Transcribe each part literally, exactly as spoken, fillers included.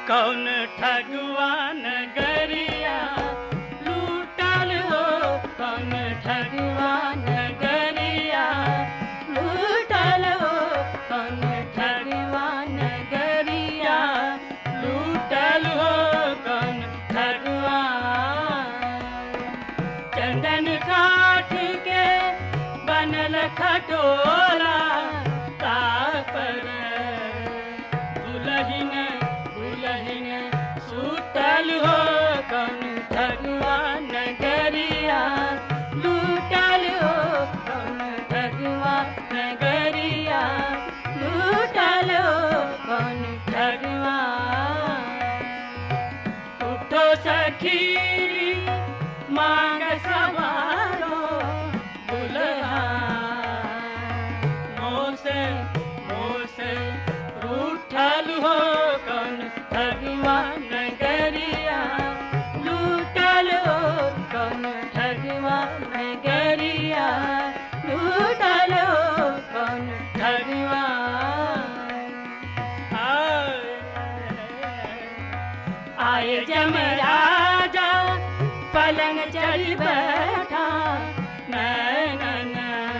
कौन ठगवान गरिया लूटल हो, कौन ठगवान गरिया लूटल हो, कौन ठगवान गरिया लूटल हो, कौन ठगवान। चंदन काठ के बनल खटोला तापर दुलहिन दुलहिन सूतल हो, कौन ठगवान गरिया लूटल हो, कौन ठगवान गरिया लूटल हो, कौन ठगवान। उठो सखी मांग सवारो दुल्हा मोसे मोसे रूठल हो, कौन ठगवान गरिया लूटल हो, कौन ठगवान गरिया लूटल हो, कौन ठगवान। आए जमराजा पलंग चढ़ी बैठा, नैनन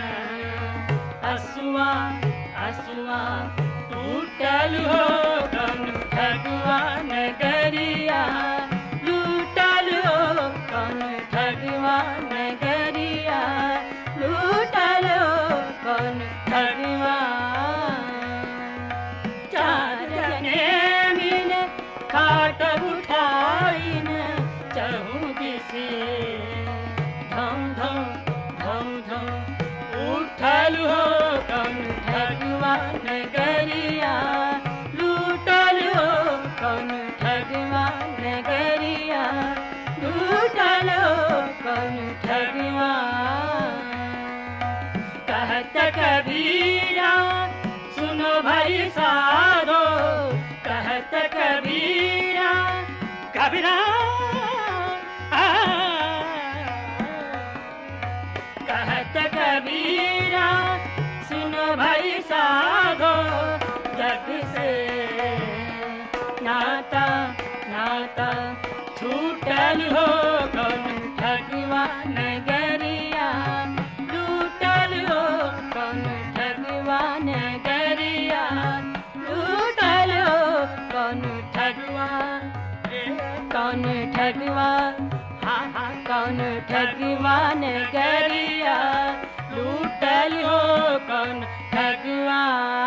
असुआ असुआ टूटल हो, कौन ठगवान गरिया लूटल हो, कौन ठगवान गरिया लूटल हो, कौन ठगवान। चार जने मिले खाट उठाइन चहु दिसे धम धम धम धम उठल हो, कौन ठगवान गरिया लूटल हो, कौन ठगवान गरिया लूटल हो, कौन ठगवान। कहत कबीरा सुनो भाई साधो, कहत कबीरा कबीरा कहत कबीरा सुनो भाई साधो, जग से नाता नाता छूटल हो, कौन ठगवान गरिया लूटल हो, कौन ठगवान गरिया लूटल हो, कौन ठगवान कौन ठगवान हाँ हाँ कौन ठगवान गरिया लूटल हो, कौन ठगवान।